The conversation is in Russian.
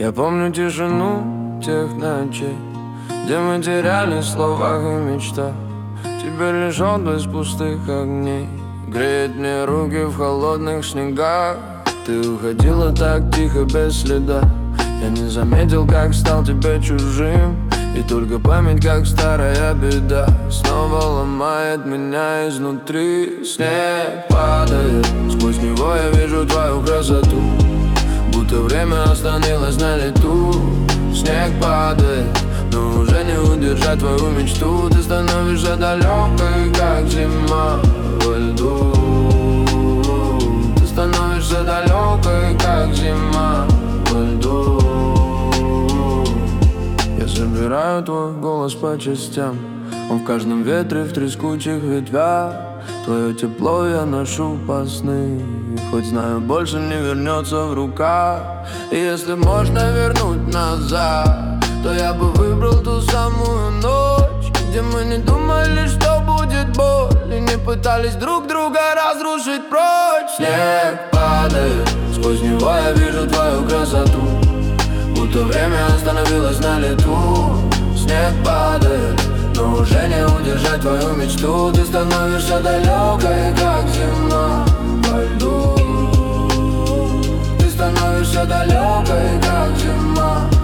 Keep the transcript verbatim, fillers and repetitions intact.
Я помню тишину тех ночей, где мы терялись в словах и мечтах. Теперь лишь отблеск пустых огней греет мне руки в холодных снегах. Ты уходила так тихо, без следа. Я не заметил, как стал тебе чужим. И только память, как старая беда, снова ломает меня изнутри. Снег падает, сквозь него я вижу твою красоту, будто время остановилось на лету. Снег падает, но уже не удержать твою мечту. Ты становишься далекой, как зима во льду. Ты становишься далекой, как зима во льду. Я собираю твой голос по частям, он в каждом ветре, в трескучих ветвях. Твое тепло я ношу по сны, и хоть знаю, больше не вернется в руках. И если можно вернуть назад, то я бы выбрал ту самую ночь, где мы не думали, что будет боль, и не пытались друг друга разрушить прочь. Снег падает, сквозь него я вижу твою красоту, будто время остановилось на лету. Снег падает, но уже не удержать твою мечту. Ты становишься далекой, как зима во льду. Ты становишься далекой, как зима